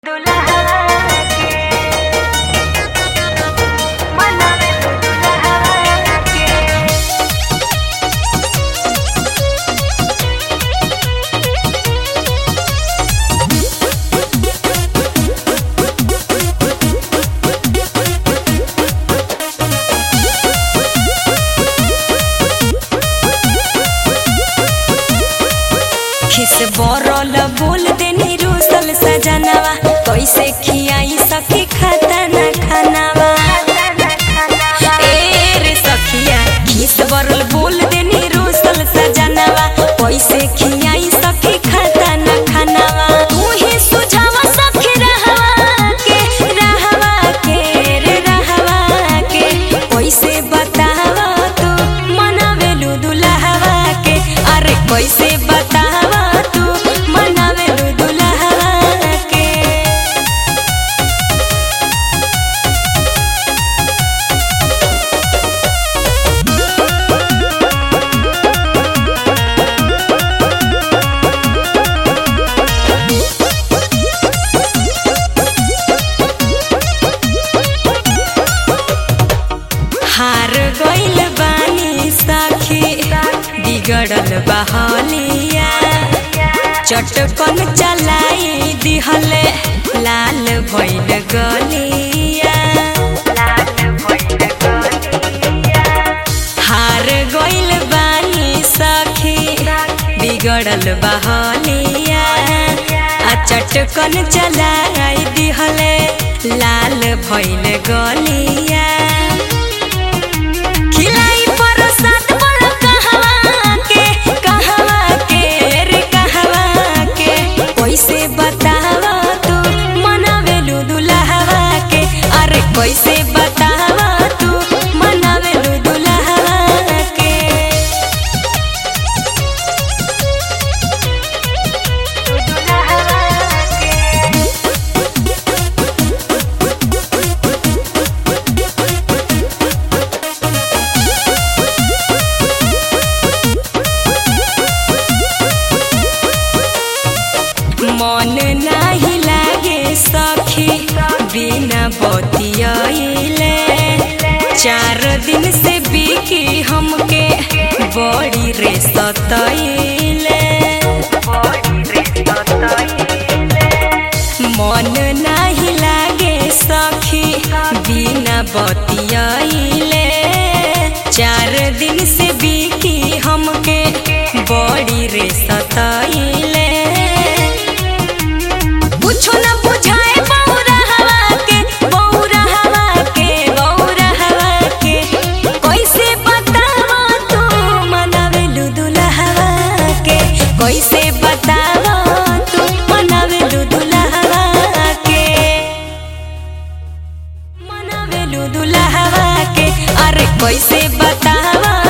खिस बरल बोल देनी रूसल सजनवा कैसे खियाई सखी खाता ना खानावा। ए रे सखिया खिस बरल बोल देनी रूसल सजनवा कैसे खियाई सखी खाता ना खानावा। तू ही सुझावा सखी रहवा के रे रहवा के कैसे बतावा तू मनावेलू दुल्हवा के। अरे कैसे बतावा हार गइल बानी सखी बिगड़ल बहलिया चटकन चलाई दिहले लाल भइल गलिया। हार गइल बानी सखी बिगड़ल बहलिया चटकन चलाई दिहले लाल भइल गलिया। खिलाई परसाद बोल कहवा के रे कहवा के कैसे बतावा तू मनावेलू दुल्हवा के। अरे कैसे बतावा तू मनावेलू दुल्हवा के। मन नाही लागे सखी बिना बतियाइले 4 दिन से बिकी हमके बड़ी रे सताइले। मन नाही लागे सखी बिना बतियाइले 4 दिन से बिकी हमके बड़ी रे सताइले। कुछो न बुझाए बौरहवा के कैसे बतावा तू मनावेलू दुल्हवा के। कैसे बतावा तू मनावेलू दुल्हवा के मनावेलू दुल्हवा के। अरे कैसे बतावा